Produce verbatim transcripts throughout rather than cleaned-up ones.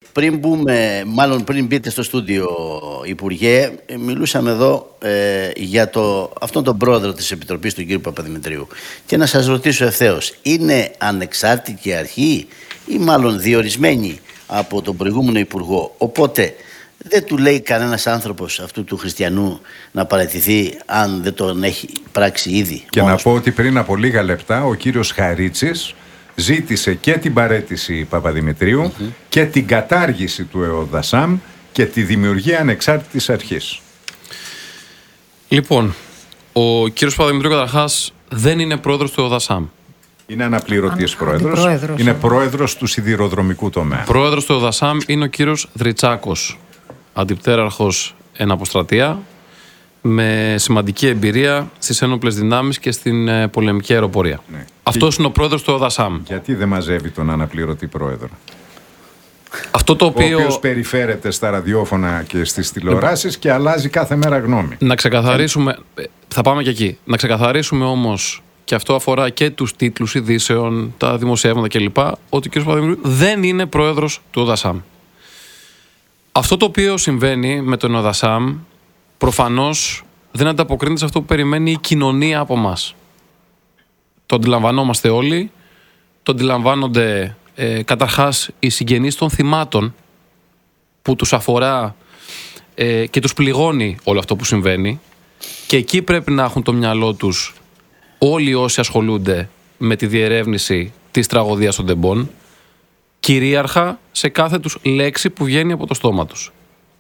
πριν μπούμε, μάλλον πριν μπείτε στο στούντιο, Υπουργέ, μιλούσαμε εδώ ε, για το, αυτόν τον πρόεδρο της Επιτροπής, τον κύριο Παπαδημητρίου. Και να σας ρωτήσω ευθέως, είναι ανεξάρτητη αρχή ή μάλλον διορισμένη από τον προηγούμενο Υπουργό? Οπότε δεν του λέει κανένας άνθρωπος αυτού του χριστιανού να παραιτηθεί αν δεν τον έχει πράξει ήδη? Και να πω ότι πριν από λίγα λεπτά ο κύριος Χαρίτσης ζήτησε και την παραίτηση Παπαδημητρίου mm-hmm. και την κατάργηση του ΕΟΔΑΣΑΜ και τη δημιουργία ανεξάρτητης αρχής. Λοιπόν, ο κύριος Παπαδημητρίου καταρχάς δεν είναι πρόεδρος του ΕΟΔΑΣΑΜ. Είναι αναπληρωτής πρόεδρος. Είναι πρόεδρος του σιδηροδρομικού τομέα. Πρόεδρος του ΕΟΔΑΣΑΜ είναι ο κύριος Δριτσάκος, αντιπτέραρχος εν αποστρατεία, με σημαντική εμπειρία στις ένοπλες δυνάμεις και στην ε, πολεμική αεροπορία. Ναι. Αυτός είναι ο πρόεδρος του ΕΟΔΑΣΑΜ. Γιατί δεν μαζεύει τον αναπληρωτή πρόεδρο? Αυτό το οποίο... Ο οποίος περιφέρεται στα ραδιόφωνα και στις τηλεοράσεις και αλλάζει κάθε μέρα γνώμη. Να ξεκαθαρίσουμε, θα πάμε και εκεί, να ξεκαθαρίσουμε όμως, και αυτό αφορά και τους τίτλους ειδήσεων, τα δημοσιεύματα κλπ, ότι ο κ. Παπαδημητρίου δεν είναι πρόεδρος του ΕΟΔΑΣΑΜ. Αυτό το οποίο συμβαίνει με τον ΕΟΔΑΣΑΜ προφανώς δεν ανταποκρίνεται σε αυτό που περιμένει η κοινωνία από μας. Το αντιλαμβανόμαστε όλοι, το αντιλαμβάνονται ε, καταρχάς οι συγγενείς των θυμάτων, που τους αφορά ε, και τους πληγώνει όλο αυτό που συμβαίνει, και εκεί πρέπει να έχουν το μυαλό τους όλοι όσοι ασχολούνται με τη διερεύνηση της τραγωδίας των Τεμπών, κυρίαρχα σε κάθε τους λέξη που βγαίνει από το στόμα τους.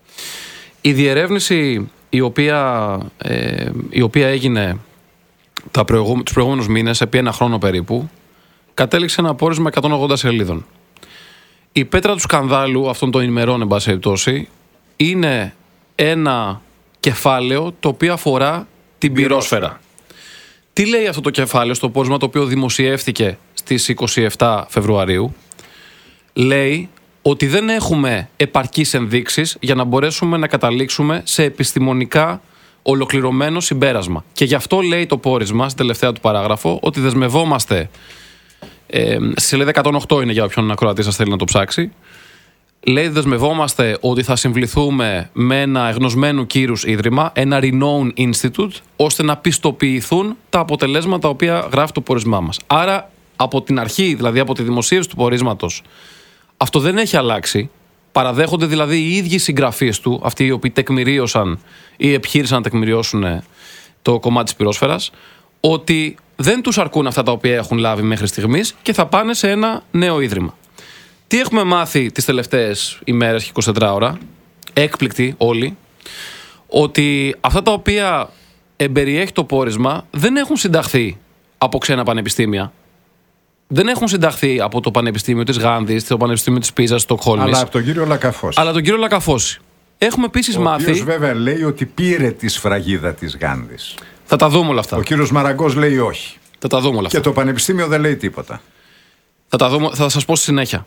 Η διερεύνηση η οποία, ε, η οποία έγινε τα προηγού, τους προηγούμενους μήνες, επί ένα χρόνο περίπου, κατέληξε ένα πόρισμα εκατόν ογδόντα σελίδων. Η πέτρα του σκανδάλου αυτών των ημερών, εν πάση περιπτώσει, είναι ένα κεφάλαιο το οποίο αφορά την πυρόσφαιρα. Τι λέει αυτό το κεφάλαιο στο πόρισμα, το οποίο δημοσιεύθηκε στις είκοσι επτά Φεβρουαρίου? Λέει ότι δεν έχουμε επαρκείς ενδείξεις για να μπορέσουμε να καταλήξουμε σε επιστημονικά ολοκληρωμένο συμπέρασμα. Και γι' αυτό λέει το πόρισμα, στη τελευταία του παράγραφο, ότι δεσμευόμαστε, ε, στη σελίδα εκατόν οκτώ είναι για όποιον ακροατή σας θέλει να το ψάξει, λέει δεσμευόμαστε ότι θα συμβληθούμε με ένα εγνωσμένου κύρους ίδρυμα, ένα renowned institute, ώστε να πιστοποιηθούν τα αποτελέσματα τα οποία γράφει το πόρισμά μας. Άρα από την αρχή, δηλαδή από τη δημοσίευση του πορίσματος, αυτό δεν έχει αλλάξει. Παραδέχονται δηλαδή οι ίδιοι συγγραφείς του, αυτοί οι οποίοι τεκμηρίωσαν ή επιχείρησαν να τεκμηριώσουν το κομμάτι της πυρόσφαιρας, ότι δεν τους αρκούν αυτά τα οποία έχουν λάβει μέχρι στιγμής και θα πάνε σε ένα νέο ίδρυμα. Τι έχουμε μάθει τις τελευταίες ημέρες και είκοσι τέσσερις ώρα, έκπληκτοι όλοι, ότι αυτά τα οποία εμπεριέχει το πόρισμα δεν έχουν συνταχθεί από ξένα πανεπιστήμια. Δεν έχουν συνταχθεί από το Πανεπιστήμιο της Γάνδης, το Πανεπιστήμιο της Πίζας, Στοκχόλμης. Αλλά από τον κύριο Λακαφώση. Αλλά τον κύριο Λακαφώση. Έχουμε επίσης ο μάθει. Ο οποίος βέβαια λέει ότι πήρε τη σφραγίδα της Γάνδης. Θα τα δούμε όλα αυτά. Ο κύριος Μαραγκός λέει όχι. Θα τα δούμε όλα αυτά. Και το Πανεπιστήμιο δεν λέει τίποτα. Θα τα δούμε, θα σας πω στη συνέχεια.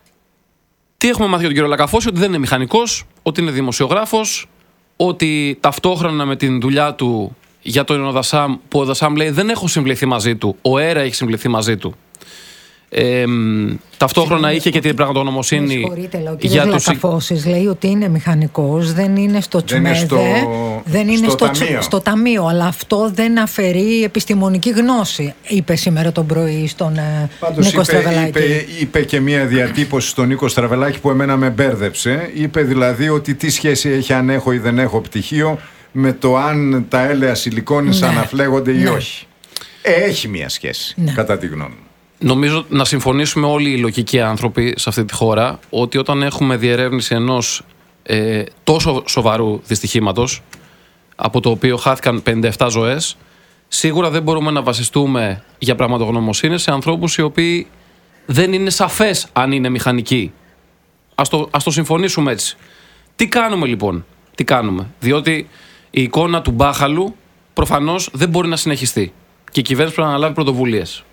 Τι έχουμε μάθει για τον κύριο Λακαφώση? Ότι δεν είναι μηχανικός, ότι είναι δημοσιογράφος, ότι ταυτόχρονα με την δουλειά του για το ΕΟΔΑΣΑΜ, που ο ΕΟΔΑΣΑΜ λέει δεν έχω συμβληθεί μαζί του, ο ΕΡΑ έχει συμβληθεί μαζί του. Ε, ταυτόχρονα Συγνώμη, είχε και την πραγματογνωμοσύνη. Με συγχωρείτε, ο κύριος Λακαφώσης λέει ότι είναι μηχανικός, δεν είναι στο Τσουμέδε, δεν είναι στο, δεν είναι στο, στο, ταμείο. στο ταμείο, αλλά αυτό δεν αφαιρεί επιστημονική γνώση, είπε σήμερα το πρωί στον Πάντως Νίκο είπε, Στραβελάκη. Είπε, είπε και μια διατύπωση στον Νίκο Στραβελάκη που εμένα με μπέρδεψε. Είπε δηλαδή ότι τι σχέση έχει αν έχω ή δεν έχω πτυχίο με το αν τα έλαια σιλικόνης ναι. αναφλέγονται ναι. ή όχι. Ε, έχει μια σχέση, ναι. κατά τη γνώμη μου. Νομίζω να συμφωνήσουμε όλοι οι λογικοί άνθρωποι σε αυτή τη χώρα ότι όταν έχουμε διερεύνηση ενός ε, τόσο σοβαρού δυστυχήματος, από το οποίο χάθηκαν πενήντα επτά ζωές, σίγουρα δεν μπορούμε να βασιστούμε για πραγματογνωμοσύνες σε ανθρώπους οι οποίοι δεν είναι σαφές αν είναι μηχανικοί. Ας το, ας το συμφωνήσουμε έτσι. Τι κάνουμε λοιπόν? Τι κάνουμε? Διότι η εικόνα του μπάχαλου προφανώς δεν μπορεί να συνεχιστεί και η κυβέρνηση πρέπει να αναλάβει πρωτοβουλίες.